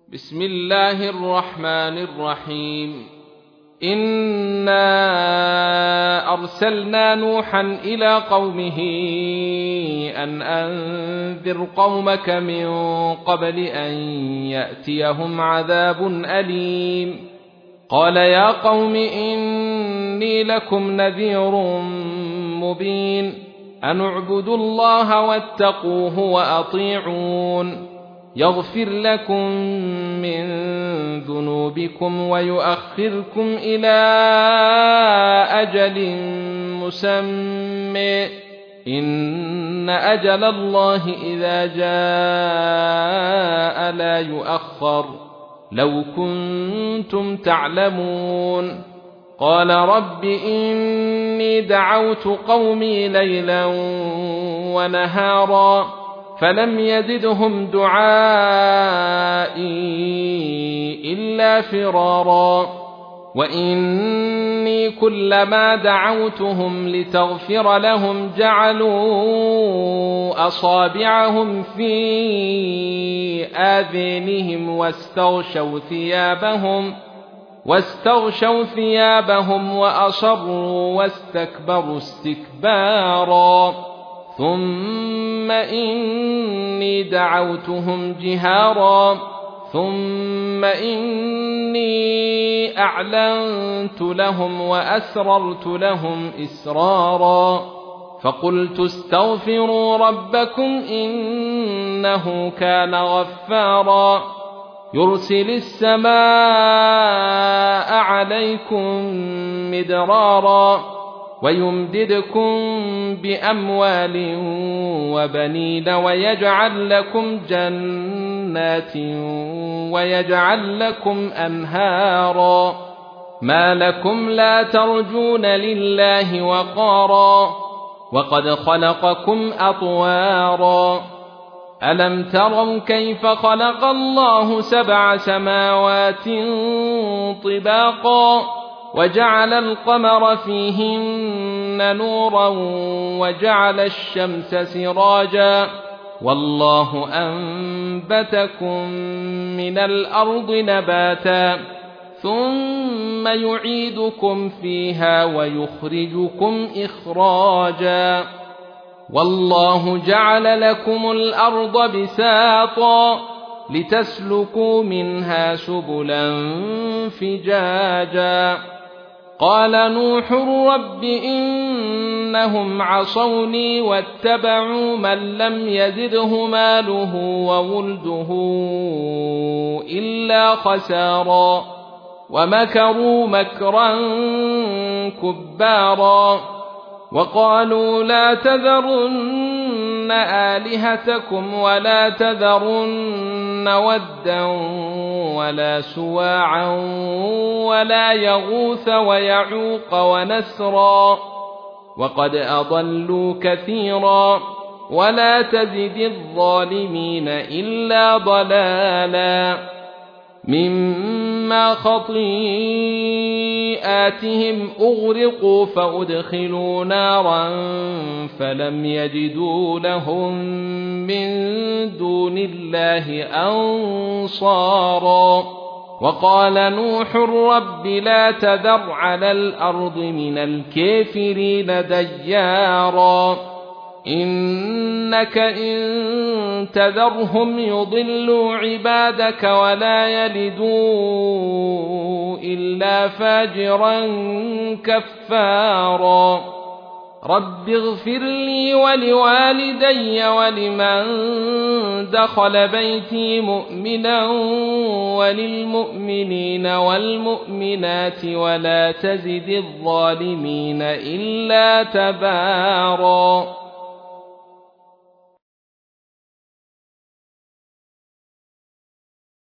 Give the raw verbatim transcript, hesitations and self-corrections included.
بسم الله الرحمن الرحيم. إنا أرسلنا نوحا إلى قومه أن أنذر قومك من قبل أن يأتيهم عذاب أليم. قال يا قوم إني لكم نذير مبين أن اعبدوا الله واتقوه وأطيعون يغفر لكم من ذنوبكم ويؤخركم إلى أجل مسمى إن أجل الله إذا جاء لا يؤخر لو كنتم تعلمون. قال رب إني دعوت قومي ليلا ونهارا فلم يزدهم دعائي إلا فرارا وإني كلما دعوتهم لتغفر لهم جعلوا أصابعهم في آذانهم واستغشوا ثيابهم واستغشوا ثيابهم وأصروا واستكبروا استكبارا ثم إني دعوتهم جهارا ثم إني أعلنت لهم وأسررت لهم إسرارا فقلت استغفروا ربكم إنه كان غفارا يرسل السماء عليكم مدرارا ويمددكم بأموال وبنين ويجعل لكم جنات ويجعل لكم أنهارا ما لكم لا ترجون لله وقارا وقد خلقكم أطوارا ألم تروا كيف خلق الله سبع سماوات طباقا وجعل القمر فيهن نورا وجعل الشمس سراجا والله أنبتكم من الأرض نباتا ثم يعيدكم فيها ويخرجكم إخراجا والله جعل لكم الأرض بساطا لتسلكوا منها سبلا فجاجا قال نوح رب إنهم عصوني واتبعوا من لم يزده ماله وولده إلا خسارا ومكروا مكرا كبارا وقالوا لا تذرن آلهتكم ولا تذرن ودا ولا سواعا ولا يغوث ويعوق ونسرا وقد أضلوا كثيرا ولا تزد الظالمين إلا ضلالا مما خطيئاتهم أغرقوا فأدخلوا نارا فلم يجدوا لهم من دون الله أنصارا وقال نوح رب لا تذر على الأرض من الكافرين ديارا إنك إن تذرهم يضلوا عبادك ولا يلدوا إلا فاجرا كفارا رب اغفر لي ولوالدي ولمن دخل بيتي مؤمنا وللمؤمنين والمؤمنات ولا تزد الظالمين إلا تبارا.